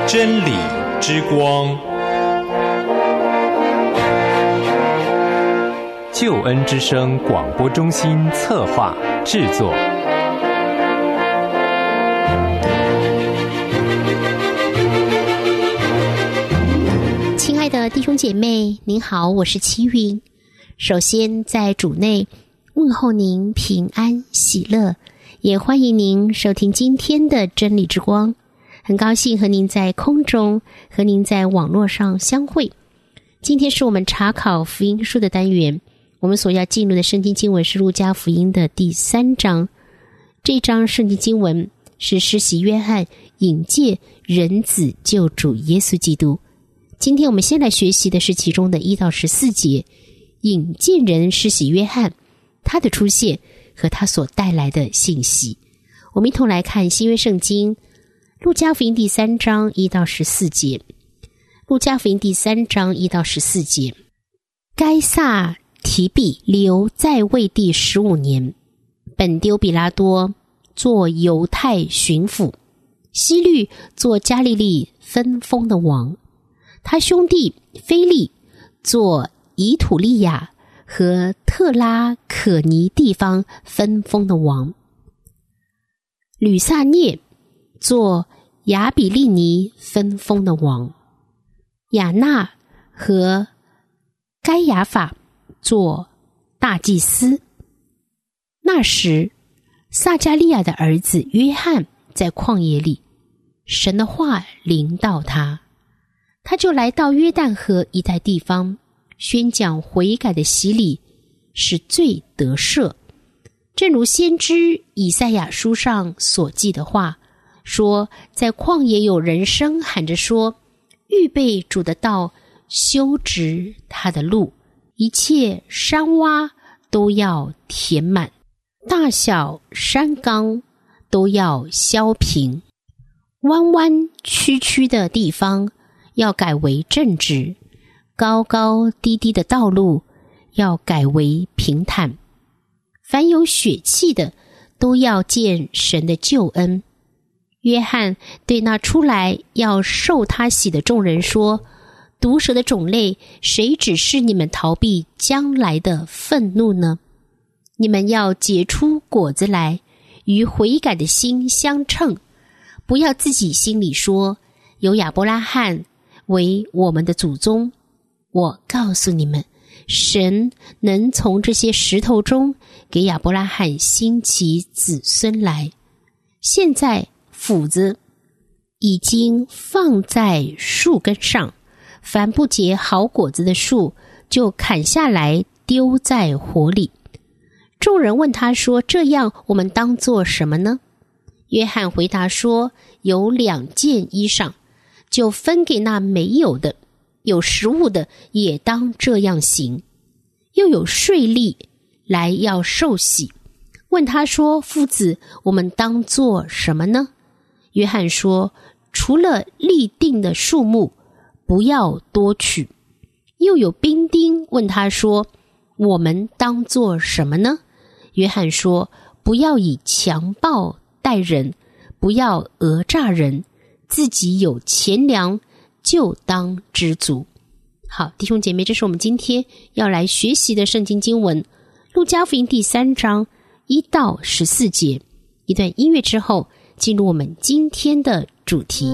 真理之光，救恩之声广播中心策划制作。 亲爱的弟兄姐妹，您好，我是齐云。首先在主内问候您平安喜乐，也欢迎您收听今天的真理之光。很高兴和您在空中，和您在网络上相会。今天是我们查考福音书的单元，我们所要进入的圣经经文是路加福音的第3章。这章圣经经文是施洗约翰引荐人子救主耶稣基督。今天我们先来学习的是其中的1到14节，引荐人施洗约翰，他的出现和他所带来的信息。我们一同来看新约圣经路加福音第3章1到14节。路加福音第3章1到14节，该撒提庇留在位第15年，本丢比拉多做犹太巡抚，希律做加利利分封的王，他兄弟腓力做以土利亚和特拉可尼地方分封的王，吕撒涅做亚比利尼分封的王，亚纳和该亚法做大祭司。那时撒加利亚的儿子约翰在旷野里，神的话临到他，他就来到约旦河一带地方，宣讲悔改的洗礼，使罪得赦。正如先知以赛亚书上所记的话说，在旷野有人声喊着说，预备主的道，修直他的路，一切山洼都要填满，大小山冈都要削平，弯弯曲曲的地方要改为正直，高高低低的道路要改为平坦，凡有血气的都要见神的救恩。约翰对那出来要受他洗的众人说，毒蛇的种类，谁指示你们逃避将来的愤怒呢？你们要结出果子来，与悔改的心相称，不要自己心里说，有亚伯拉罕为我们的祖宗。我告诉你们，神能从这些石头中给亚伯拉罕兴起子孙来。现在斧子已经放在树根上，凡不结好果子的树就砍下来丢在火里。众人问他说，这样我们当做什么呢？约翰回答说，有2件衣裳，就分给那没有的，有食物的也当这样行。又有税吏来要受洗，问他说，夫子，我们当做什么呢？约翰说，除了立定的数目，不要多取。又有兵丁问他说，我们当做什么呢？约翰说，不要以强暴待人，不要讹诈人，自己有钱粮就当知足。好，弟兄姐妹，这是我们今天要来学习的圣经经文，路加福音第3章1到14节。一段音乐之后，进入我们今天的主题。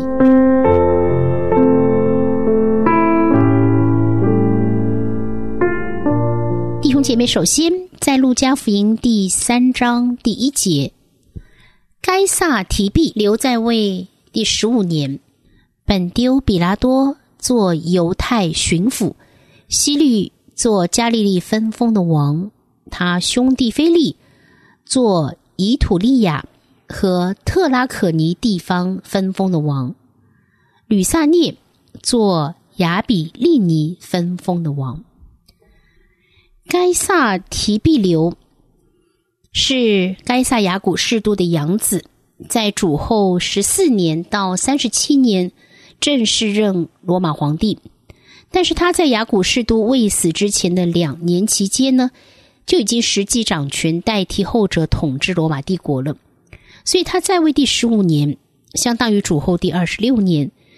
弟兄姐妹，首先在路加福音第3章第1节，该撒提庇留在位第15年，本丢比拉多做犹太巡抚，希律做加利利分封的王，他兄弟腓力做以土利亚和特拉可尼地方分封的王，吕撒涅做亚比利尼分封的王。该撒提庇留是该撒亚古士都的养子，在主后14年到37年正式任罗马皇帝，但是他在亚古士都未死之前的2年期间呢，就已经实际掌权，代替后者统治罗马帝国了。所以他在位第15年，相当于主后第26年，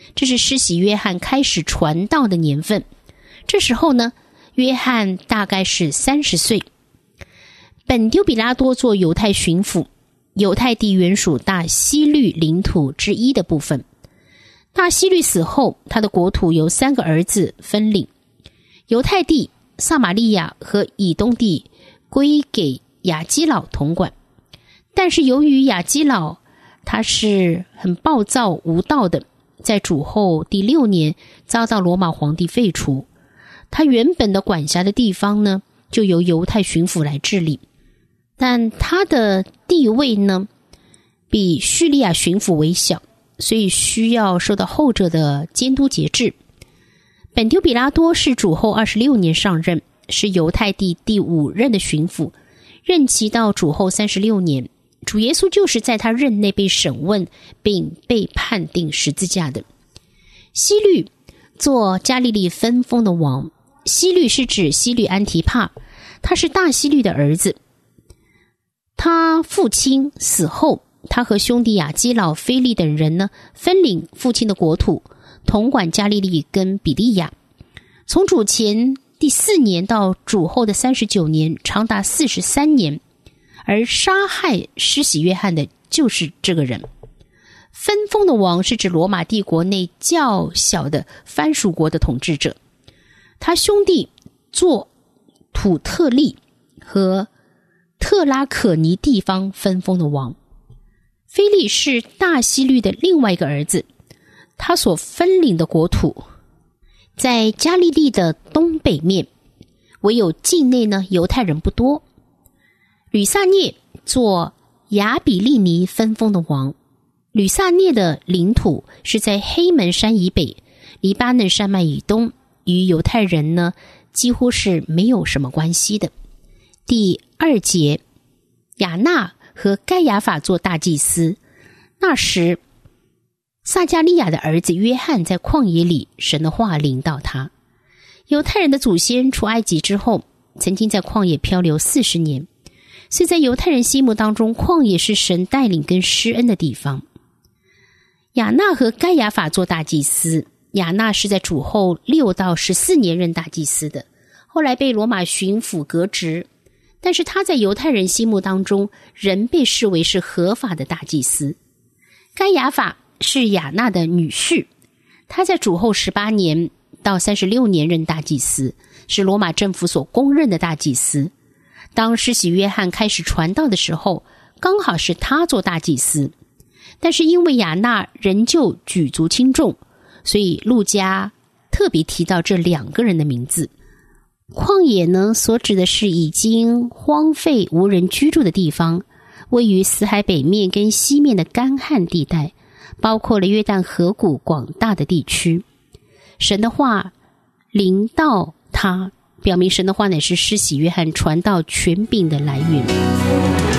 这是施洗约翰开始传道的年份。这时候呢，约翰大概是30岁。本丢比拉多做犹太巡抚，犹太地原属大希律领土之一的部分。大希律死后，他的国土由3个儿子分领，犹太地、撒玛利亚和以东地归给亚基老统管。但是由于亚基老他是很暴躁无道的，在主后第6年遭到罗马皇帝废除，他原本的管辖的地方呢，就由犹太巡抚来治理。但他的地位呢，比叙利亚巡抚为小，所以需要受到后者的监督节制。本丢比拉多是主后26年上任，是犹太地第5任的巡抚，任期到主后36年。主耶稣就是在他任内被审问并被判定十字架的。希律做加利利分封的王，希律是指希律安提帕，他是大希律的儿子。他父亲死后，他和兄弟亚基老、腓利等人呢，分领父亲的国土，统管加利利跟比利亚。从主前第4年到主后的39年，长达43年。而杀害施洗约翰的就是这个人。分封的王是指罗马帝国内较小的藩属国的统治者。他兄弟做土特利和特拉可尼地方分封的王。腓利是大希律的另外一个儿子，他所分领的国土在加利利的东北面，唯有境内呢犹太人不多。吕撒涅做亚比利尼分封的王。吕撒涅的领土是在黑门山以北，黎巴嫩山脉以东，与犹太人呢几乎是没有什么关系的。第2节，亚纳和该亚法做大祭司。那时撒加利亚的儿子约翰在旷野里，神的话临到他。犹太人的祖先出埃及之后，曾经在旷野漂流40年，所以在犹太人心目当中，旷野是神带领跟施恩的地方。亚纳和该亚法做大祭司。亚纳是在主后6到14年任大祭司的，后来被罗马巡抚革职，但是他在犹太人心目当中仍被视为是合法的大祭司。该亚法是亚纳的女婿，他在主后18年到36年任大祭司，是罗马政府所公认的大祭司。当施洗约翰开始传道的时候，刚好是他做大祭司。但是因为亚纳仍旧举足轻重，所以路加特别提到这2个人的名字。旷野呢，所指的是已经荒废无人居住的地方，位于死海北面跟西面的干旱地带，包括了约旦河谷广大的地区。神的话临到他，表明神的话乃是施洗约翰传道权柄的来源。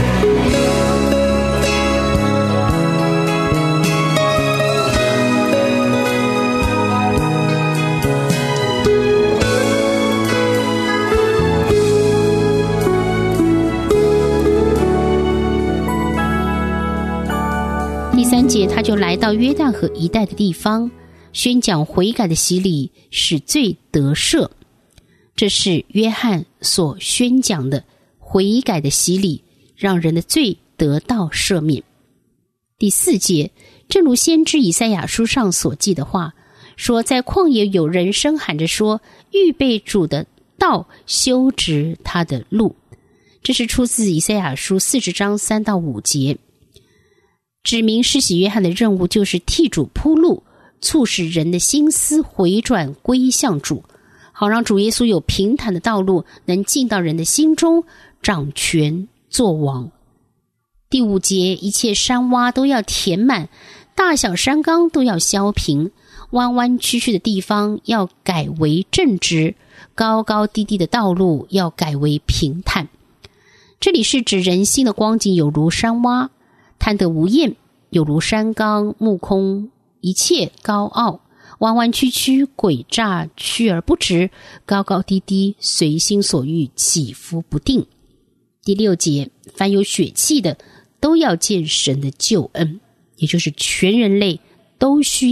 第3节，他就来到约旦河一带的地方，宣讲悔改的洗礼，使罪得赦。这是约翰所宣讲的悔改的洗礼，让人的罪得到赦免。第4节，正如先知以赛亚书上所记的话，说在旷野有人声喊着说，预备主的道，修直他的路。这是出自以赛亚书40章3到5节，指明施洗约翰的任务就是替主铺路，促使人的心思回转归向主，好让主耶稣有平坦的道路，能进到人的心中，掌权作王。第5节，一切山洼都要填满，大小山冈都要削平，弯弯曲曲的地方要改为正直，高高低低的道路要改为平坦。这里是指人心的光景有如山洼，贪得无厌，有如山冈，目空一切高傲，弯弯曲曲诡诈，曲而不直，高高低低，随心所欲，起伏不定。第6节，凡有血气的都要见神的救恩，也就是全人类都需要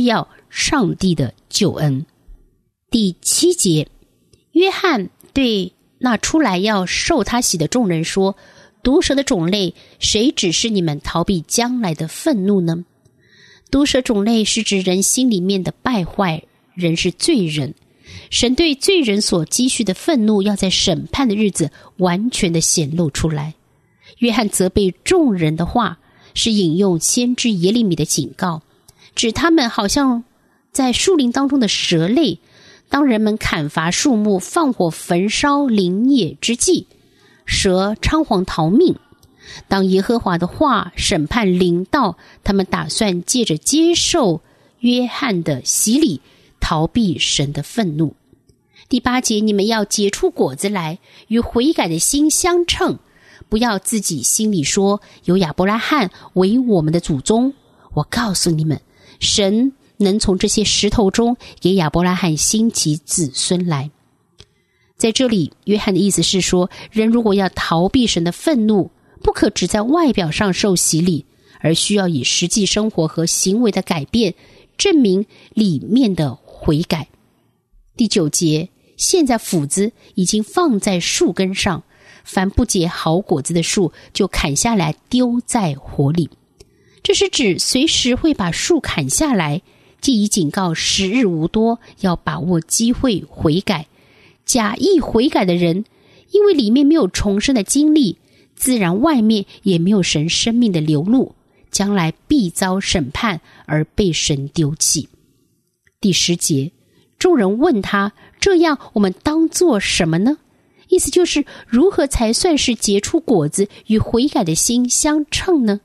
上帝的救恩。第7节，约翰对那出来要受他洗的众人说，毒蛇的种类，谁指示你们逃避将来的愤怒呢？毒蛇种类是指人心里面的败坏，人是罪人，神对罪人所积蓄的愤怒要在审判的日子完全的显露出来。约翰责备众人的话是引用先知耶利米的警告，指他们好像在树林当中的蛇类，当人们砍伐树木放火焚烧林野之际，蛇仓皇逃命。当耶和华的话审判临到，他们打算借着接受约翰的洗礼逃避神的愤怒。第8节，你们要结出果子来，与悔改的心相称，不要自己心里说，有亚伯拉罕为我们的祖宗。我告诉你们，神能从这些石头中给亚伯拉罕兴起子孙来。在这里，约翰的意思是说，人如果要逃避神的愤怒，不可只在外表上受洗礼，而需要以实际生活和行为的改变证明里面的悔改。第9节，现在斧子已经放在树根上，凡不结好果子的树就砍下来丢在火里。这是指随时会把树砍下来，既已警告时日无多，要把握机会悔改。假意悔改的人，因为里面没有重生的经历，自然外面也没有神生命的流露，将来必遭审判而被神丢弃。第10节，众人问他，这样我们当做什么呢？意思就是如何才算是结出果子与悔改的心相称呢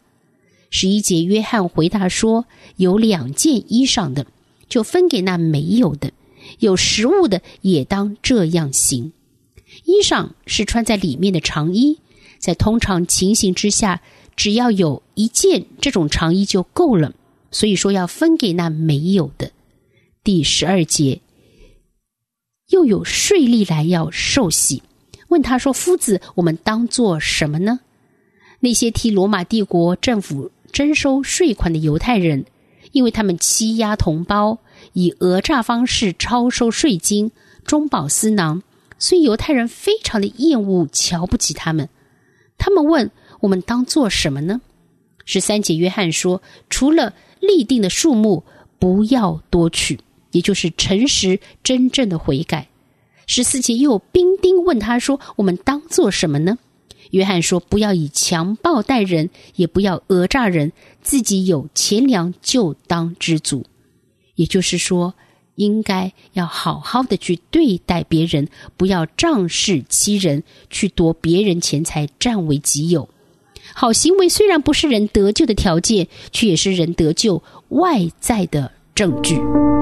？11节，约翰回答说，有2件衣裳的就分给那没有的，有食物的也当这样行。衣裳是穿在里面的长衣，在通常情形之下，只要有1件这种长衣就够了，所以说要分给那没有的。第12节，又有税吏来要受洗，问他说，夫子，我们当做什么呢？那些替罗马帝国政府征收税款的犹太人，因为他们欺压同胞，以讹诈方式超收税金，中饱私囊，所以犹太人非常的厌恶瞧不起他们。他们问，我们当做什么呢？13节，约翰说，除了立定的数目不要多取，也就是诚实真正的悔改。14节，又有兵丁问他说，我们当做什么呢？约翰说，不要以强暴待人，也不要讹诈人，自己有钱粮就当知足。也就是说，应该要好好的去对待别人，不要仗势欺人，去夺别人钱财占为己有。好行为虽然不是人得救的条件，却也是人得救外在的证据。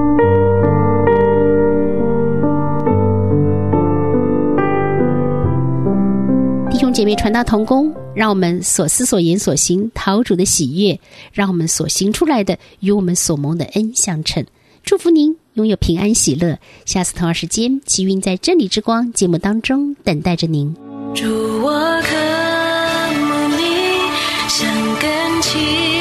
弟兄姐妹，传道同工，让我们所思所言所行讨主的喜悦，让我们所行出来的与我们所蒙的恩相称。祝福您拥有平安喜乐。下次同样时间，奇云在真理之光节目当中等待着您。 主，我渴慕你，像根基